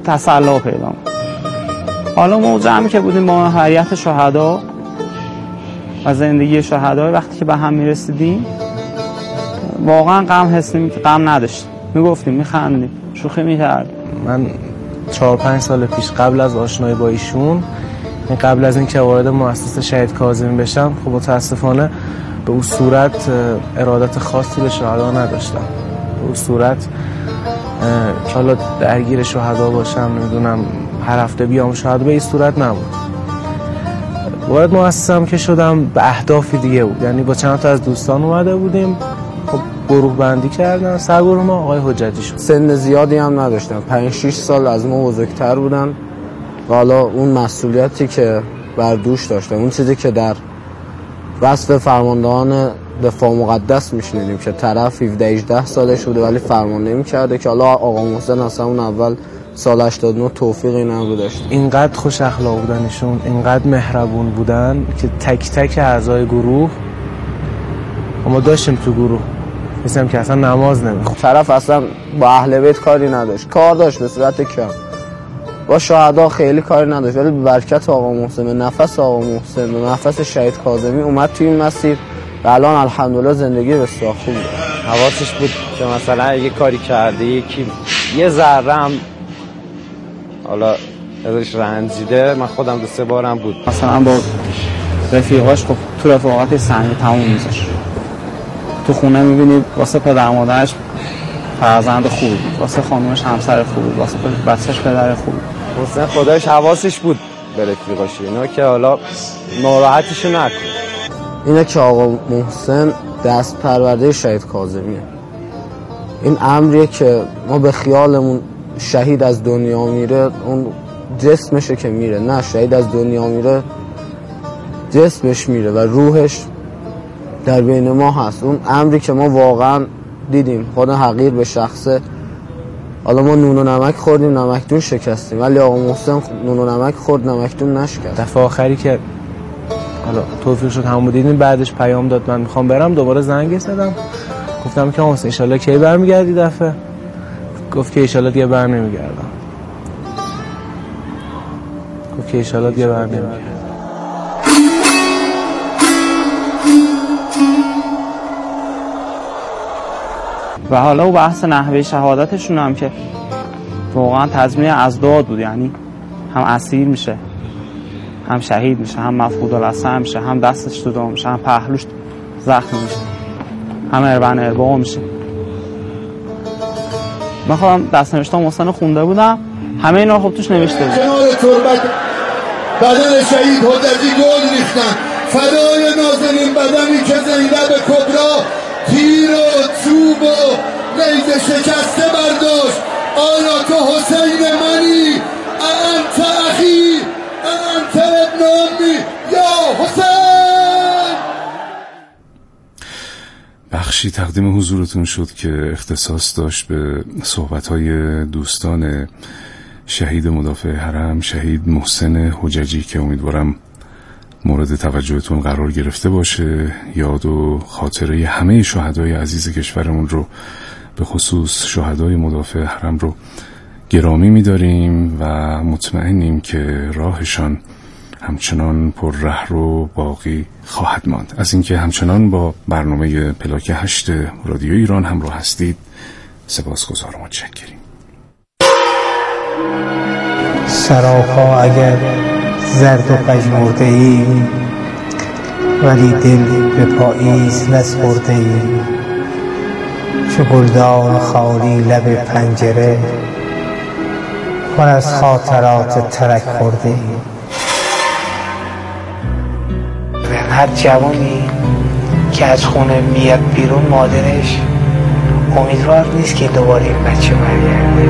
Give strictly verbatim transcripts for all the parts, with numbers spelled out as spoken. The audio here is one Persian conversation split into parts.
تسلا پیدا کنم. حالا ما جمعی که بودیم با هیئت شهدا و زندگی شهدا، وقتی که به هم میرسیدیم واقعا غم حس نمی غم نداشتیم، میگفتیم میخندیم شوخی میکردیم. من چهار پنج سال پیش قبل از آشنایی با ایشون، قبل از اینکه وارد مؤسسه شهید کاظمی بشم، خب متاسفانه به اون صورت ارادت خاصی به شهدا نداشتم. به اون صورت که حالا درگیر شهدا باشم، نمیدونم هر هفته بیام شهدا، به این صورت نبود. وارد مؤسسه‌ام که شدم به اهدافی دیگه بود، یعنی با چند تا از دوستان اومده بودیم، خب گروه بندی کردن، سرگروه ما آقای حجتی شد. سن زیادی هم نداشتم، پنج شش سال از ما بزرگتر بودن و حالا اون مسئولیتی که بر دوش داشتم، اون چیزی که در وصف فرماندهان دفاع مقدس میشنیدیم که طرف هفده هجده سالش بوده ولی فرماندهی میکرده، که حالا آقا محسن اصلا اون اول سال هشتاد و نه توفیق این هم رو داشت. اینقدر خوش اخلاق بودن ایشون، اینقدر مهربون بودن که تک تک اعضای گروه، ما داشتیم تو گروه مثلا که اصلا نماز نمیخوند. طرف اصلا با اهل بیت کاری نداشت، کار داشت به صورت کم، با شهدا خیلی کاری نداشت، ولی به برکت آقا محسن، به نفس آقا محسن، به نفس شهید کاظمی اومد توی این مسیر و الان الحمدلله زندگی بسیار خوب داره. حواسش بود که مثلا یه کاری کرده یکی یه ذره هم حالا ازش رنجیده، من خودم دو سه بارم بود مثلا با رفیقاش خب تو رفاقت سنگی تموم میذاش، تو خونه میبینی واسه پدر مادرش فرزند خوبی بود، واسه خانومش همسر خوبی بود، واسه بچهش پدر خوبی. حسین خدایش حواسش بود به رفیقاش، اینا که حالا ناراحتیشو نکن. اینه که آقا محسن دست پرورده شهید کاظمیه. این امریه که ما به خیالمون شهید از دنیا میره اون جسمشه که میره، نه، شهید از دنیا میره جسمش میره و روحش در بین ما هست. اون امری که ما واقعا دیدیم، خود حقیر به شخصه، حالا ما نون و نمک خوردیم نمکدون شکستیم، ولی آقا محسن نون و نمک خورد نمکدون نشکست. دفعه آخری که حالا توفیق شد همون دیدیم، بعدش پیام داد من میخوام برم، دوباره زنگ زدم گفتم که محسن انشالله کی برمیگردی دفعه؟ گفت که انشالله دیگه بر نمیگردم. گفت که انشالله دیگه بر نمیگردم. و حالا و بحث نحوه شهادتشون هم که واقعا تضمین ازداد بود، یعنی هم اسیر میشه، هم شهید میشه، هم مفقود الاسم میشه، هم دستش تو دام میشه، هم پهلوش زخم میشه، هم اربن اربا میشه. من خودم دست نوشتم محسن خونده بودم، همه اینا خب توش نوشته بود. کنار تربت بدن شهید حجتی گل ریختن، فدای نازنین بدنی که زینب کبرا تیر و چوب و نیزه شکسته برداشت. آیا تو حسین منی؟ انت اخی انت ابن امی یا حسین. بخشی تقدیم حضورتون شد که اختصاص داشت به صحبت‌های دوستان شهید مدافع حرم، شهید محسن حجتی، که امیدوارم مورد توجهتون قرار گرفته باشه. یاد و خاطره همه شهدای عزیز کشورمون رو، به خصوص شهدای مدافع حرم رو گرامی می‌داریم و مطمئنیم که راهشان همچنان پر ره رو باقی خواهد ماند. از اینکه همچنان با برنامه پلاک هشت رادیو ایران همراه هستید سپاسگزار و متشکریم. سراپا اگر زرد و پژمرده ای، ولی دل به پاییز نسپرده ای. چو گلدان خالی لب پنجره، پر از خاطرات ترک خورده ای. هر جوانی که از خونه میاد بیرون، مادرش امیدوار نیست که دوباره این بچه برگرده.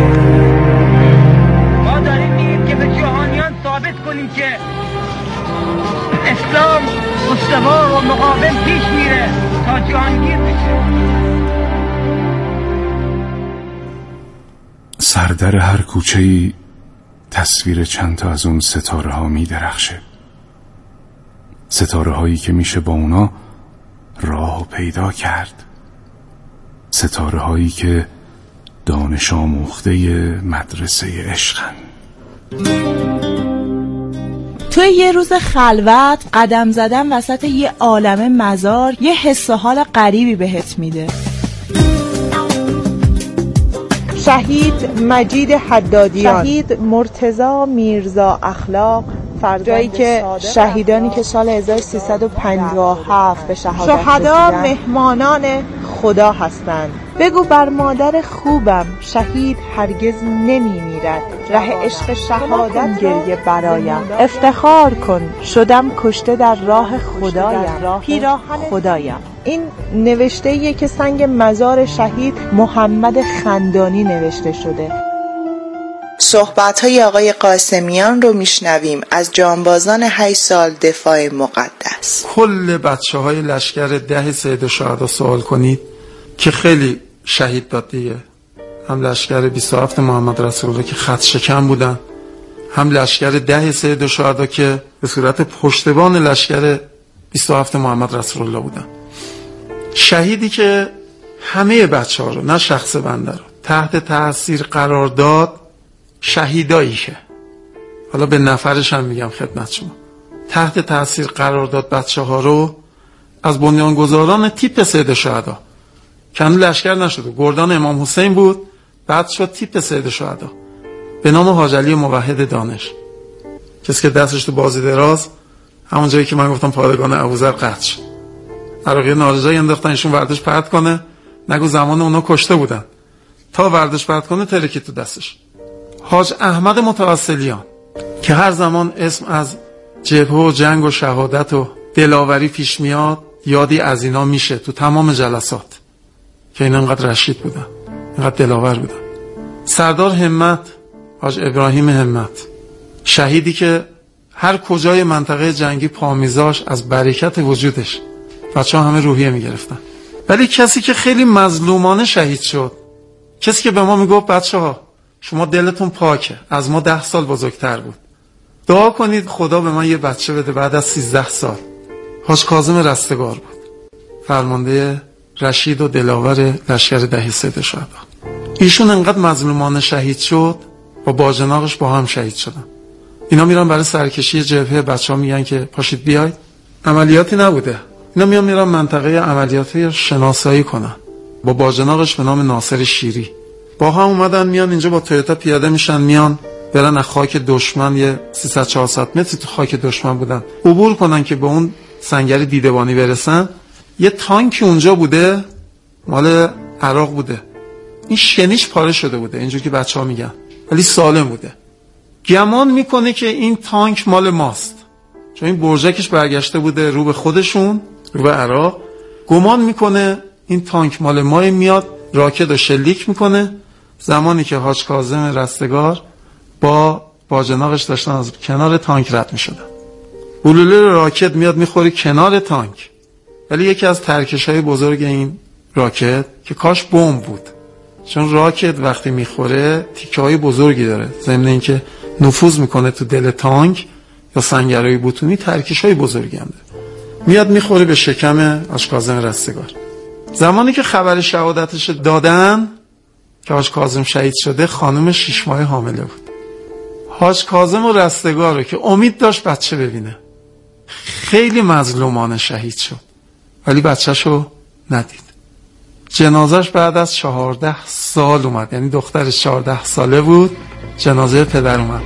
ما داریم میگیم که به جهانیان ثابت کنیم که اسلام استوار و مقاوم پیش میره تا جهانگیر بشه. سردر هر کوچه‌ای تصویر چند تا از اون ستاره ها می درخشه، ستاره هایی که میشه با اونا راه پیدا کرد، ستاره هایی که دانش آموخته مدرسه عشقن. توی یه روز خلوت قدم زدن وسط یه عالمه مزار یه حس و حال غریبی بهت میده. شهید مجید حدادیان، شهید مرتضی میرزا اخلاق، جایی که شهیدانی که سال هزار و سیصد و پنجاه و هفت به شهادت رسیدند شهدا مهمانان خدا هستند. بگو بر مادر خوبم شهید هرگز نمی میرد، ره عشق شهادت گریه برایم. افتخار کن شدم کشته در راه خدایم، پیراهن خدایم. این نوشته ایه که سنگ مزار شهید محمد خندانی نوشته شده. صحبت‌های آقای قاسمیان رو میشنویم از جانبازان هشت سال دفاع مقدس. کل بچه‌های لشکر ده سید شهدا سوال کنید که خیلی شهید داد دیگه. هم لشکر بیست و هفت محمد رسول الله که خط شکن بودن، هم لشکر ده سید شهدا که به صورت پشتبان لشکر بیست و هفت محمد رسول الله بودن. شهیدی که همه بچه‌ها رو، نه شخص بنده رو، تحت تاثیر قرار داد. شهیدایی که حالا به نفرش هم میگم خدمت شما، تحت تاثیر قرار داد بچه ها رو از بنیانگذاران تیپ سید شهدا که هنوز لشکر نشده. گردان امام حسین بود، بعد شد تیپ سید شهدا به نام حاج علی موحد دانش، کسی که دستش تو بازی دراز همون جایی که من گفتم پادگان ابوذر قطع شد، عراقی نارنجایی انداختن ایشون وردش پرت کنه، نگو زمان اونا کشته بودن، تا وردش پرت کنه ترکی تو دستش. حاج احمد متوسلیان که هر زمان اسم از جبهه و جنگ و شهادت و دلاوری پیش میاد، یادی از اینا میشه تو تمام جلسات که اینا انقدر رشید بودن، انقدر دلاور بودن. سردار همت، حاج ابراهیم همت، شهیدی که هر کجای منطقه جنگی پامیزاش از برکت وجودش بچه ها همه روحیه میگرفتن. ولی کسی که خیلی مظلومانه شهید شد، کسی که به ما میگفت بچه ها شما دلتون پاکه، از ما ده سال بزرگتر بود، دعا کنید خدا به من یه بچه بده بعد از سیزده سال، حاج کاظم رستگار بود، فرمانده رشید و دلاور لشکر ده سید شهدا. ایشون انقدر مظلومانه شهید شد و باجناقش با هم شهید شدن. اینا میرن برای سرکشی جبهه، بچه ها میگن که پاشید بیاید، عملیاتی نبوده، اینا میان میرن منطقه عملیاتی شناسایی کنن با باجناقش به نام ناصر شیری. با هم اومدن میان اینجا با تویوتا پیاده میشن، میان برن از خاک دشمن، یه سیصد چهارصد متری تو خاک دشمن بودن، عبور کنن که به اون سنگر دیدبانی برسن. یه تانکی اونجا بوده مال عراق بوده، این شنیش پاره شده بوده اینجور که بچه ها میگن، ولی سالم بوده. گمان میکنه که این تانک مال ماست، چون این برجکش برگشته بوده رو به خودشون، رو به عراق. گمان میکنه این تانک مال ماه، میاد راکت و شلیک میکنه. زمانی که حاج کاظم رستگار با باجناقش داشتن از کنار تانک رد میشدن، گلوله راکت میاد میخوره کنار تانک. ولی یکی از ترکش‌های بزرگ این راکت که کاش بمب بود، چون راکت وقتی میخوره تیکه‌های بزرگی داره، ضمن اینکه نفوذ میکنه تو دل تانک یا سنگرهای بتونی، ترکش‌های بزرگی هم داره. میاد میخوره به شکم حاج کاظم رستگار. زمانی که خبر شهادتش دادن که حاج کاظم شهید شده، خانم شش ماه حامله بود. حاج کاظم و رستگار رو که امید داشت بچه ببینه، خیلی مظلومانه شهید شد، ولی بچه‌شو ندید. جنازش بعد از چهارده سال اومد، یعنی دخترش چهارده ساله بود، جنازه پدر اومد.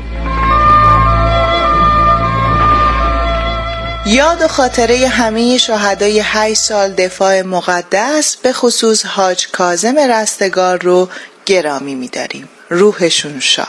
یاد و خاطره همه شهدای هشت سال دفاع مقدس به خصوص حاج کاظم رستگار رو گرامی می‌داریم. روحشون شاد.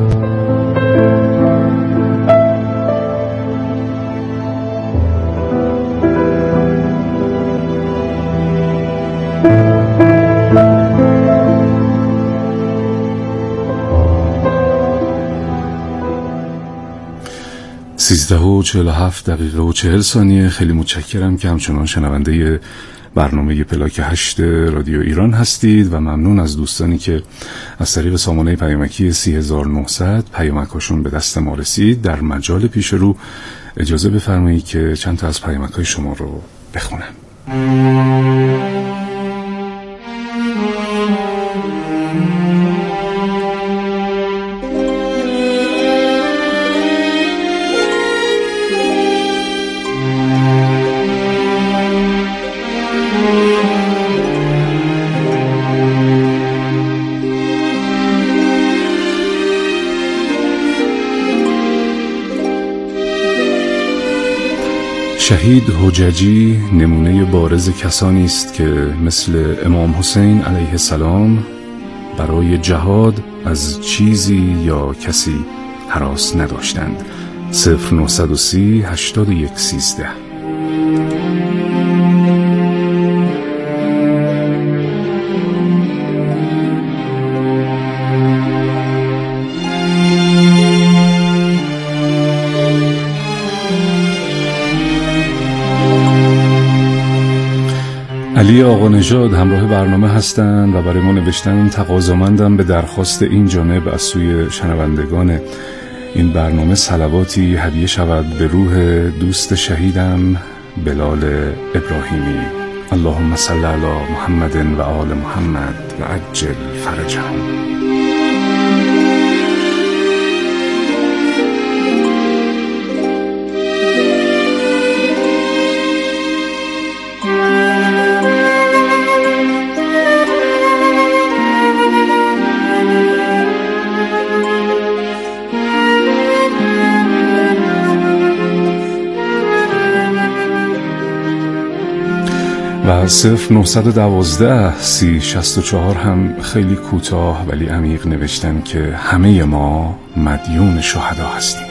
سیزده و چهل و هفت دقیقه و چهل ثانیه. خیلی متشکرم که همچنان شنونده برنامه پلاک هشت رادیو ایران هستید و ممنون از دوستانی که از طریق سامانه پیامکی سی هزار و نهصد پیامکاشون به دست ما رسید. در مجال پیش رو اجازه بفرمایید که چند تا از پیامک‌های شما رو بخونم. شهید حججی نمونه بارز کسانی است که مثل امام حسین علیه السلام برای جهاد از چیزی یا کسی هراس نداشتند. صفر نهصد و سی هشتاد و یک سیزده. علی آقا نژاد همراه برنامه هستند و برای ما نوشتن تقاضامندم به درخواست این جانب از سوی شنوندگان این برنامه صلواتی هدیه شود به روح دوست شهیدم بلال ابراهیمی. اللهم صل علی محمد و آل محمد و عجل فرجهم. و صفر نهصد و دوازده سی شصت و چهار هم خیلی کوتاه ولی عمیق نوشتن که همه ما مدیون شهدا هستیم.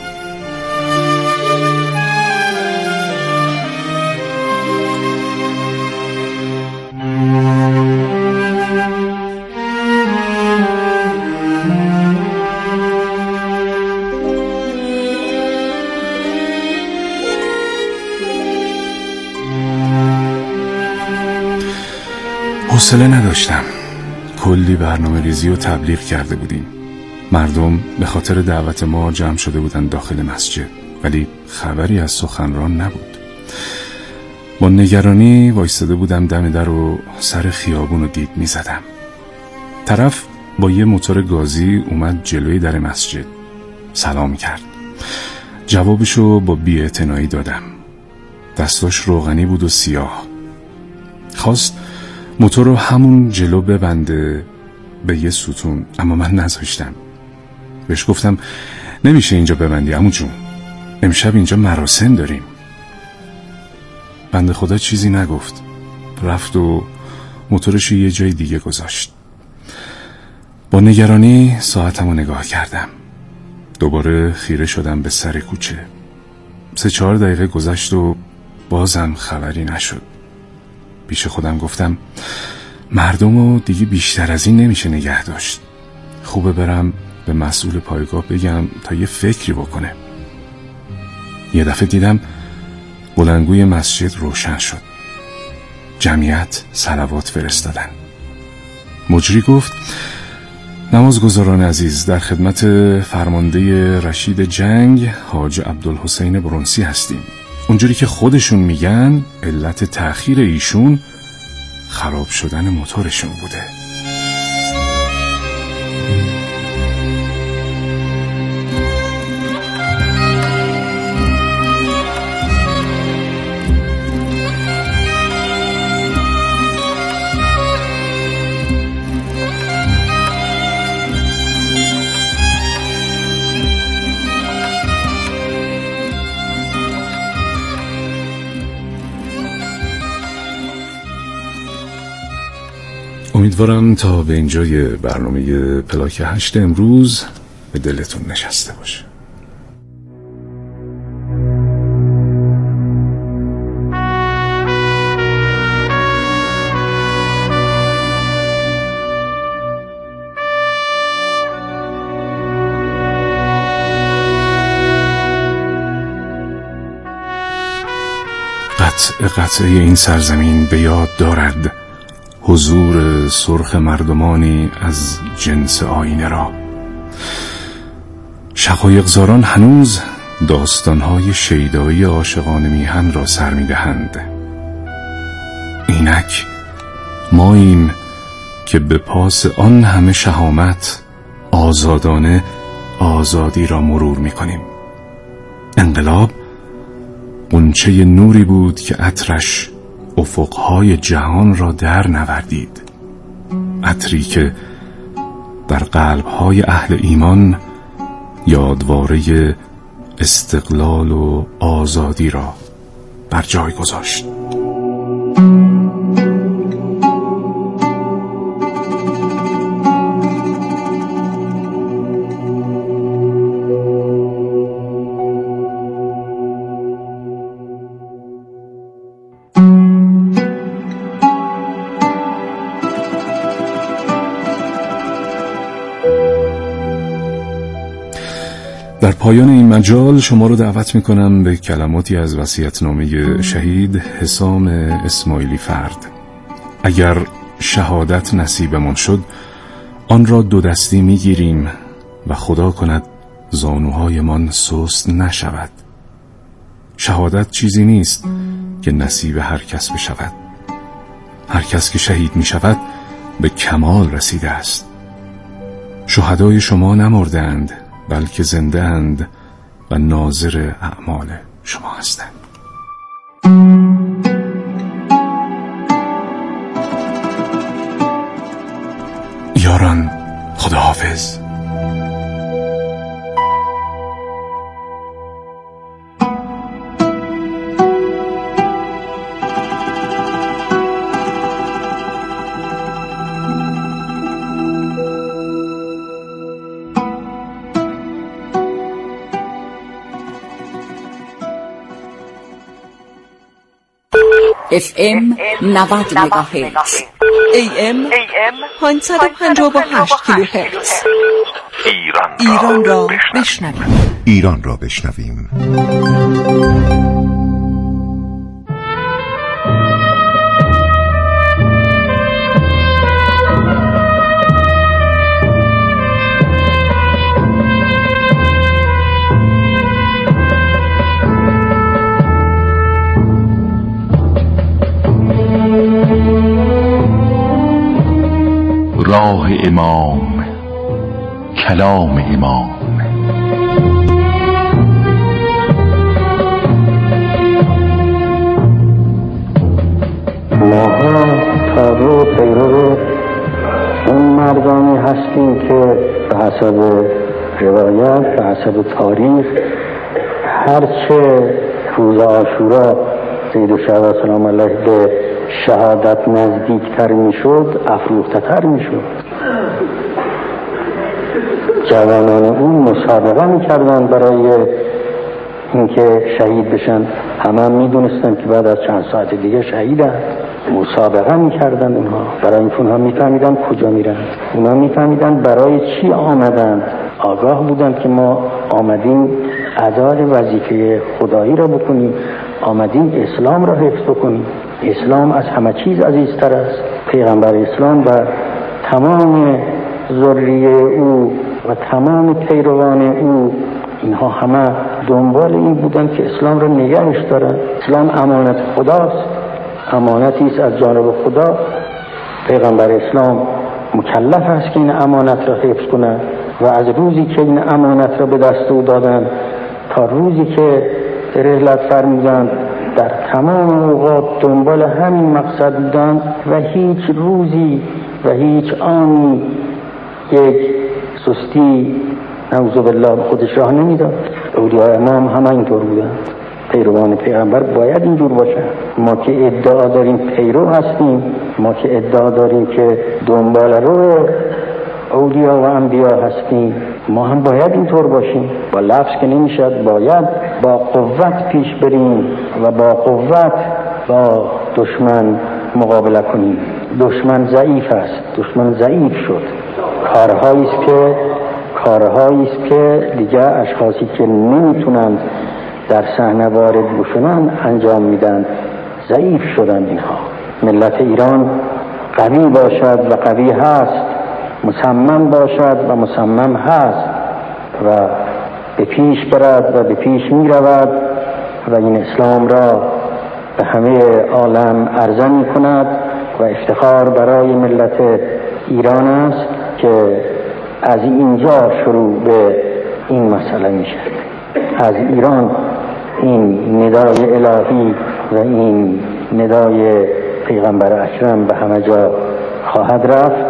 حوصله نداشتم. کلی برنامه ریزی و تبلیغ کرده بودیم. مردم به خاطر دعوت ما جمع شده بودن داخل مسجد ولی خبری از سخنران نبود. با نگرانی وایستاده بودم دم در و سر خیابون رو دید می زدم. طرف با یه موتور گازی اومد جلوی در مسجد. سلام کرد. جوابشو با بی‌اعتنایی دادم. دستاش روغنی بود و سیاه. خواست موتور رو همون جلو ببنده به یه ستون اما من نذاشتم. بهش گفتم نمیشه اینجا ببندی عمو جون، امشب اینجا مراسم داریم. بنده خدا چیزی نگفت، رفت و موتورش یه جای دیگه گذاشت. با نگرانی ساعتم رو نگاه کردم. دوباره خیره شدم به سر کوچه. سه چهار دقیقه گذشت و بازم خبری نشد. پیش خودم گفتم مردمو دیگه بیشتر از این نمیشه نگه داشت. خوبه برم به مسئول پایگاه بگم تا یه فکری بکنه. یه دفعه دیدم بلندگوی مسجد روشن شد. جمعیت صلوات فرستادن. مجری گفت نمازگزاران عزیز، در خدمت فرمانده رشید جنگ حاج عبدالحسین برنسی هستیم. اونجوری که خودشون میگن علت تأخیر ایشون خراب شدن موتورشون بوده. امیدوارم تا به اینجای برنامه پلاک هشت امروز به دلتون نشسته باشه. قطع قطعه این سرزمین به یاد دارد حضور سرخ مردمانی از جنس آینه را. شقایق‌زاران هنوز داستان‌های شیدایی عاشقان میهن را سر می‌دهند. اینک ماییم که به پاس آن همه شهامت آزادانه آزادی را مرور می‌کنیم. انقلاب غنچه نوری بود که عطرش افقهای جهان را در نوردید. عطری که در قلبهای اهل ایمان یادواره استقلال و آزادی را بر جای گذاشت. در پایان این مجال شما رو دعوت میکنم به کلماتی از وصیت‌نامه شهید حسام اسماعیلی فرد. اگر شهادت نصیبمان شد آن را دو دستی میگیریم و خدا کند زانوهایمان سست نشود. شهادت چیزی نیست که نصیب هر کس بشود. هر کس که شهید میشود به کمال رسیده است. شهدای شما نمردند بلکه زنده اند و ناظر اعمال شما هستند. یاران، خداحافظ. اف ام نود مگاهرتز، ای ام پانصد و پنجاه و هشت کیلوهرتز. ایران را بشنویم. ایران را بشنویم. راه امام، کلام امام. ماها تابع و پیرو اون مردانی هستیم که به حسب روایت، به حسب تاریخ، هرچه روز عاشورا سید الشهدا سلام الله به شهادت نزدیکتر میشد افروخته‌تر میشد. جوانان اون مسابقه میکردن برای اینکه شهید بشن. همه هم میدونستن که بعد از چند ساعت دیگه شهیدن. مسابقه میکردن اونها برای اینکه اونها میفهمیدن کجا میرن، اونها میفهمیدن برای چی آمدن. آگاه بودن که ما آمدیم ادای وظیفه خدایی را بکنیم، آمدیم اسلام را حفظ کنیم. اسلام از همه چیز عزیزتر است. پیغمبر اسلام و تمام ذریه او و تمام پیروان او، اینها همه دنبال این بودن که اسلام را نگهش دارن. اسلام امانت خداست، امانتی است از جانب خدا. پیغمبر اسلام مکلف است که این امانت را حفظ کنه و از روزی که این امانت را به دست او دادن تا روزی که رحلت فرمودند در تمام اوقات دنبال همین مقصد بودند و هیچ روزی و هیچ آنی یک سستی نعوذ بالله خودش راه نمیداد. اولیاء امام همه اینطور بودند. پیروان پیغمبر باید اینجور باشه. ما که ادعا داریم پیرو هستیم، ما که ادعا داریم که دنبال رو اولیا و انبیا هستیم، ما هم باید اینطور باشیم. با لفظ که نمیشد، باید با قوت پیش بریم و با قوت با دشمن مقابله کنیم. دشمن ضعیف است، دشمن ضعیف شد. کارهایی است که کارهایی است که دیگه اشخاصی که نمیتونند در صحنه وارد بشن انجام میدن. ضعیف شدن اینها. ملت ایران قوی باشد و قوی هست، مصمم باشد و مصمم هست و به پیش برد و به پیش می رود و این اسلام را به همه عالم عرضه می کند و افتخار برای ملت ایران است که از اینجا شروع به این مسئله می شود. از ایران این ندای الهی و این ندای پیغمبر اکرم به همه جا خواهد رفت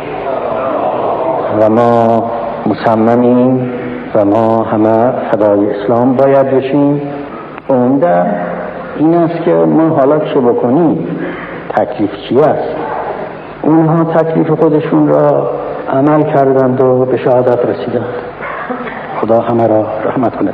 و ما مصممیم و ما همه فدای اسلام باید بشیم. عمده این است که ما حالا چه بکنیم، تکلیف چی است. اونها تکلیف خودشون را عمل کردند و به شهادت رسیدند. خدا همه را رحمت کنه.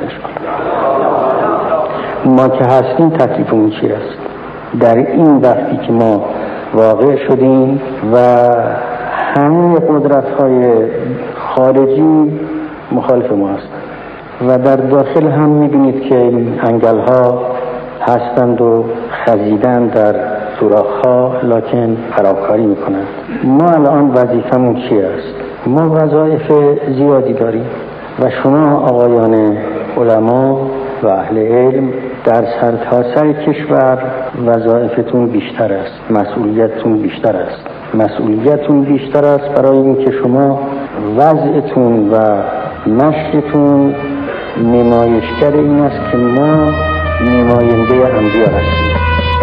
ما که هستیم تکلیفمون چی است؟ در این وقتی که ما واقع شدیم و همه قدرت‌های خارجی مخالف ما هستند و در داخل هم می‌بینید که این انگل‌ها هستند و خزیدن در سوراخ‌ها، لکن خرابکاری می‌کنند. ما الان وظیفمون چی است؟ ما وظایف زیادی داریم و شما آقایان علما و اهل علم در سرتاسر کشور وظایفتون بیشتر است، مسئولیتتون بیشتر است. مسئولیتتون بیشتر است برای اینکه شما وضعتون و مشقتون نمایشگر این است که ما نماینده انبیا هستیم.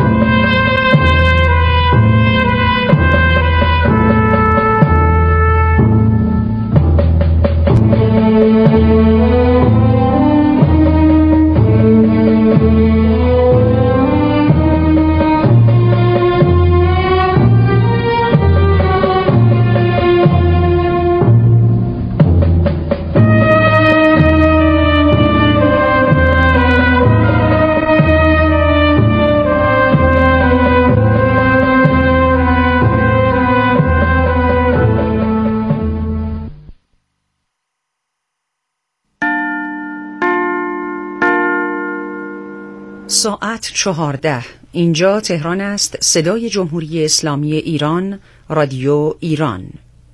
ساعت چهارده. اینجا تهران است. صدای جمهوری اسلامی ایران، رادیو ایران.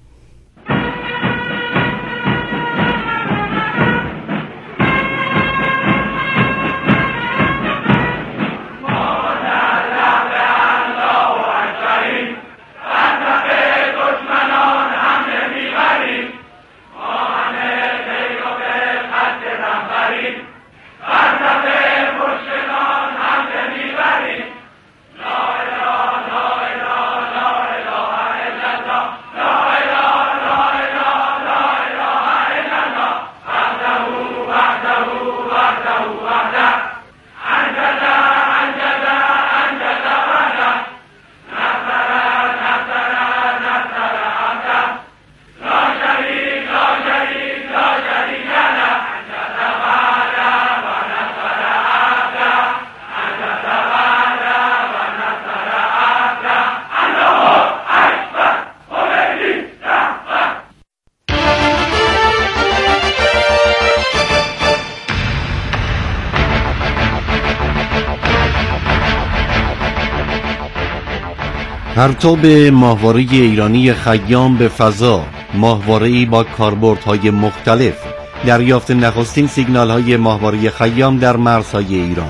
پرتاب ماهواره ایرانی خیام به فضا، ماهواره‌ای با کاربردهای مختلف، دریافت نخستین سیگنال‌های ماهواره خیام در مرزهای ایران.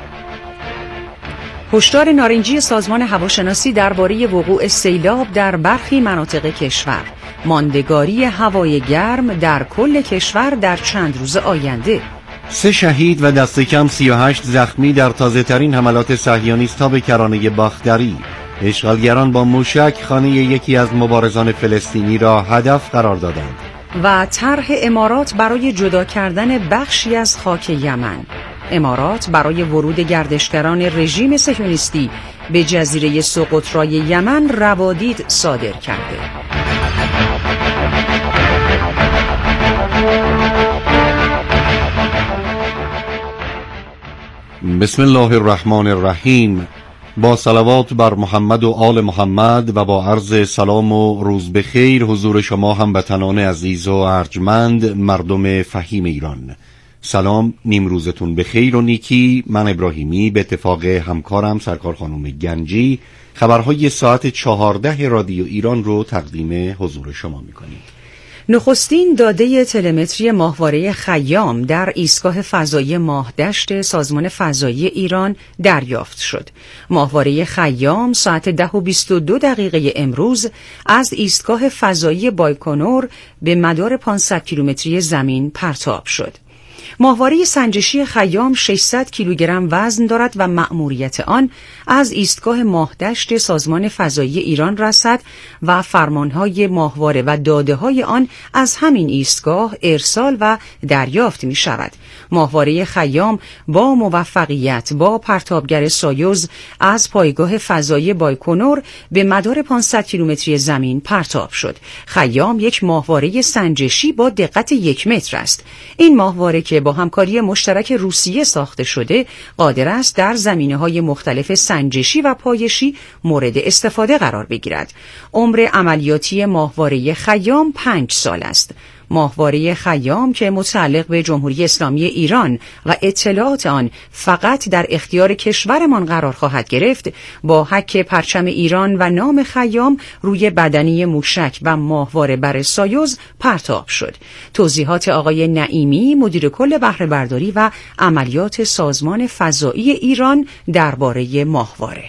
هشدار نارنجی سازمان هواشناسی درباره وقوع سیلاب در برخی مناطق کشور، ماندگاری هوای گرم در کل کشور در چند روز آینده. سه شهید و دست کم سی و هشت زخمی در تازه ترین حملات صهیونیست‌ها به کرانه باختری. اشغالگران با موشک خانه یکی از مبارزان فلسطینی را هدف قرار دادند. و طرح امارات برای جدا کردن بخشی از خاک یمن. امارات برای ورود گردشگران رژیم صهیونیستی به جزیره سقطرای یمن روادید صادر کرده. بسم الله الرحمن الرحیم. با صلوات بر محمد و آل محمد و با عرض سلام و روز بخیر حضور شما هموطنان عزیز و ارجمند مردم فهیم ایران. سلام، نیم روزتون بخیر و نیکی. من ابراهیمی به اتفاق همکارم سرکار خانم گنجی خبرهای ساعت چهارده رادیو ایران رو تقدیم حضور شما میکنیم. نخستین داده تلمتری ماهواره خیام در ایستگاه فضایی ماهدشت سازمان فضایی ایران دریافت شد. ماهواره خیام ساعت ده و بیست و دو دقیقه امروز از ایستگاه فضایی بایکونور به مدار پانصد کیلومتری زمین پرتاب شد. ماهواره سنجشی خیام ششصد کیلوگرم وزن دارد و مأموریت آن از ایستگاه ماهدشت سازمان فضایی ایران رسد و فرمانهای ماهواره و داده‌های آن از همین ایستگاه ارسال و دریافت می شود. ماهواره خیام با موفقیت با پرتابگر سایوز از پایگاه فضایی بایکنور به مدار پانصد کیلومتری زمین پرتاب شد. خیام یک ماهواره سنجشی با دقت یک متر است. این ماهواره که با همکاری مشترک روسیه ساخته شده قادر است در زمینه‌های مختلف سنجشی و پایشی مورد استفاده قرار بگیرد. عمر عملیاتی ماهواره خیام پنج سال است. ماهواره خیام که متعلق به جمهوری اسلامی ایران و اطلاعات آن فقط در اختیار کشورمان قرار خواهد گرفت، با حک پرچم ایران و نام خیام روی بدنه موشک و ماهواره بر سایوز پرتاب شد. توضیحات آقای نعیمی، مدیر کل بهره برداری و عملیات سازمان فضایی ایران درباره ماهواره.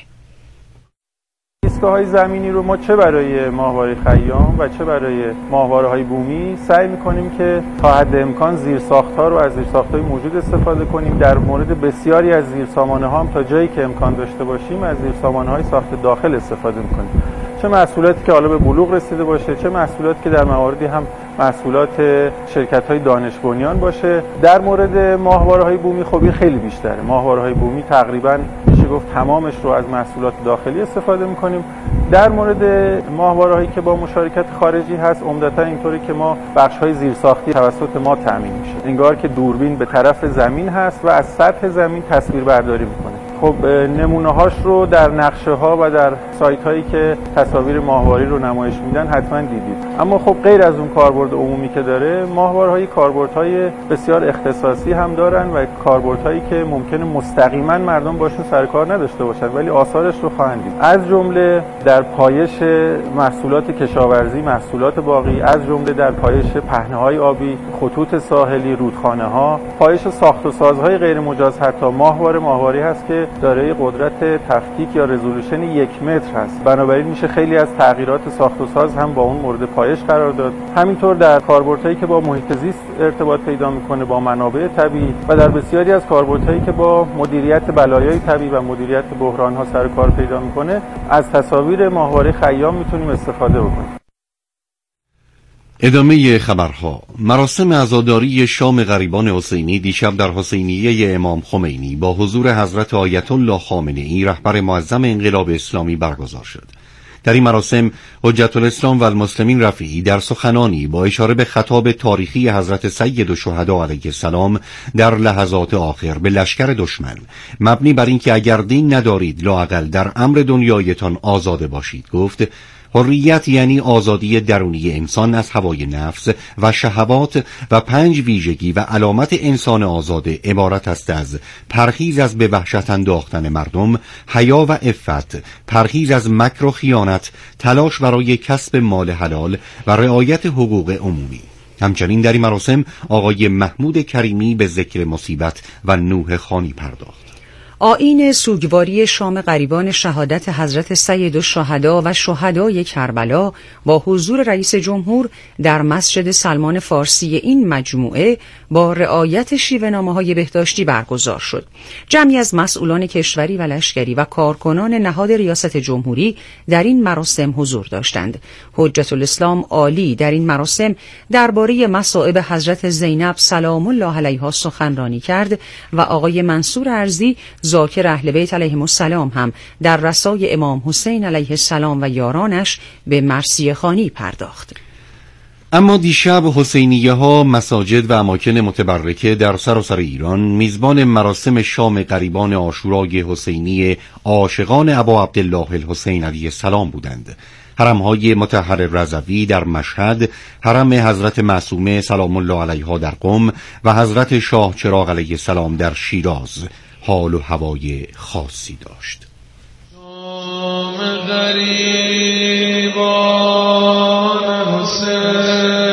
ایستگاه‌های زمینی رو ما چه برای ماهواره خیام و چه برای ماهواره‌های بومی سعی می‌کنیم که تا حد امکان زیرساخت‌ها رو از زیرساخت‌های موجود استفاده کنیم. در مورد بسیاری از زیرسامانه‌ها هم تا جایی که امکان داشته باشیم از زیرسامانه‌های ساخت داخل استفاده می‌کنیم. چه محصولاتی که حالا به بلوغ رسیده باشه، چه محصولاتی که در مواردی هم محصولات شرکت‌های دانش بنیان باشه. در مورد ماهواره‌های بومی خب خیلی بیشتره. ماهواره‌های بومی تقریباً میشه گفت تمامش رو از محصولات داخلی استفاده می‌کنیم. در مورد ماهواره‌هایی که با مشارکت خارجی هست، عمدتاً اینطوری که ما بخش‌های زیرساختی توسط ما تامین میشه. انگار که دوربین به طرف زمین هست و از سطح زمین تصویر برداری می‌کنه. خب نمونه‌هاش رو در نقشه‌ها و در سایت‌هایی که تصاویر ماهواره رو نمایش میدن حتما دیدید. اما خب غیر از اون کاربرد عمومی که داره، ماهواره‌های کاربردهای بسیار اختصاصی هم دارن و کاربردهایی که ممکنه مستقیما مردم باشون سر کار نداشته باشن ولی آثارش رو خواهند دید. از جمله در پایش محصولات کشاورزی، محصولات باغی، از جمله در پایش پهنه‌های آبی، خطوط ساحلی، رودخانه‌ها، پایش ساخت و سازهای غیر مجاز. حتی ماهواره ماهواره‌ای هست که دارای قدرت تفکیک یا رزولوشن یک متر هست. بنابراین میشه خیلی از تغییرات ساخت و ساز هم با اون مورد پایش قرار داد. همینطور در کاربردهایی که با محیط زیست ارتباط پیدا میکنه، با منابع طبیعی، و در بسیاری از کاربردهایی که با مدیریت بلایای طبیعی و مدیریت بحران‌ها سر کار پیدا میکنه، از تصاویر ماهواره خیام میتونیم استفاده بکنیم. ادامه خبرها. مراسم عزاداری شام غریبان حسینی دیشب در حسینیه امام خمینی با حضور حضرت آیت الله خامنه‌ای رهبر معظم انقلاب اسلامی برگزار شد. در این مراسم حجت الاسلام و المسلمین رفیعی در سخنانی با اشاره به خطاب تاریخی حضرت سید الشهدا علیه السلام در لحظات آخر به لشکر دشمن مبنی بر اینکه اگر دین ندارید لااقل در امر دنیایتان آزاده باشید گفت: حریت یعنی آزادی درونی انسان از هوای نفس و شهوات و پنج ویژگی و علامت انسان آزاده عبارت است از پرهیز از به وحشت انداختن مردم، حیا و عفت، پرهیز از مکر و خیانت، تلاش برای کسب مال حلال و رعایت حقوق عمومی. همچنین در این مراسم آقای محمود کریمی به ذکر مصیبت و نوح خانی پرداخت. آیین سوگواری شام غریبان شهادت حضرت سید الشهدا و شهدای کربلا با حضور رئیس جمهور در مسجد سلمان فارسی این مجموعه با رعایت شیوه‌نامه‌های بهداشتی برگزار شد. جمعی از مسئولان کشوری و لشکری و کارکنان نهاد ریاست جمهوری در این مراسم حضور داشتند. حجت الاسلام عالی در این مراسم درباره مصائب حضرت زینب سلام الله علیها سخنرانی کرد و آقای منصور ارزی ذاکر اهل بیت علیهم السلام هم در رسای امام حسین علیه السلام و یارانش به مرثیه خوانی پرداخت. اما دیشب حسینیه ها، مساجد و اماکن متبرکه در سراسر ایران میزبان مراسم شام غریبان عاشورای حسینی عاشقان ابا عبدالله الحسین علیه السلام بودند. حرم‌های مطهر رضوی در مشهد، حرم حضرت معصومه سلام الله علیها در قم و حضرت شاه چراغ علیه السلام در شیراز حال و هوای خاصی داشت. غریبان حسین